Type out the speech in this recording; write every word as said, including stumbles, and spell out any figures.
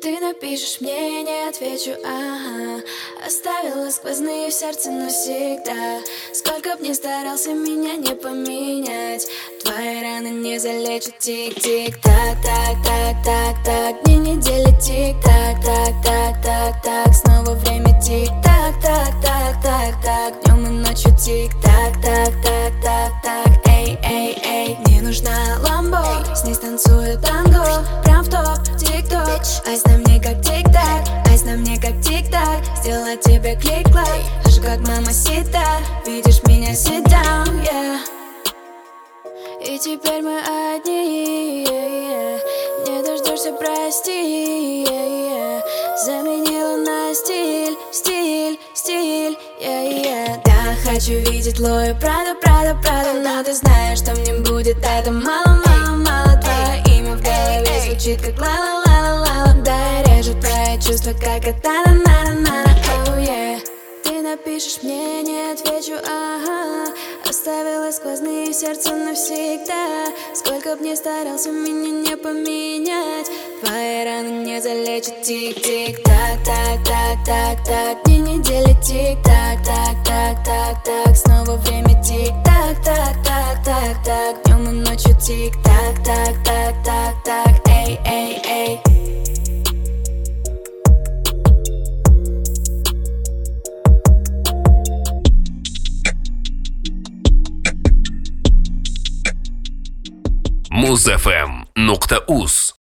Ты напишешь мне, не отвечу, ага. Оставила сквозные в сердце навсегда. Сколько б ни старался, меня не поменять. Твои раны не залечат. Тик-тик, так-так-так-так-так. Дни, недели, тик-так-так-так-так-так. Снова время тик-так-так-так-так-так. Днем и ночью тик-так-так-так-так-так. Эй-эй-эй, мне нужна ламбо, с ней станцую танго. Прям в топ, тик-ток. Айс на мне как тик-так, айс на мне как тик-так. Сделать тебе клик-клак, аж как мамасита. Видишь меня, sit down, yeah. И теперь мы одни, yeah, yeah. Не дождешься, прости, yeah, yeah. Заменила на стиль, стиль, стиль, yeah, yeah. Да, хочу видеть Лою, Прада, Прада, Прада. Но ты знаешь, что мне будет это мало, мало, мало. Твое имя в голове звучит как ла-ла-ла-ла-ла. Да, режет твои чувства, как это на-на-на-на, oh yeah. Ты напишешь мне, не отвечу, ага. Оставила сквозные в сердце навсегда. Сколько б ни старался, меня не поменять. Твои раны не залечат. Тик-тик, так-так-так-так-так. Дни, недели, тик-так-так-так-так-так. Снова время тик-так-так-так-так-так. Днем и ночью тик-так-так-так-так-так. Эй-эй-эй. Муз эф эм нокта уз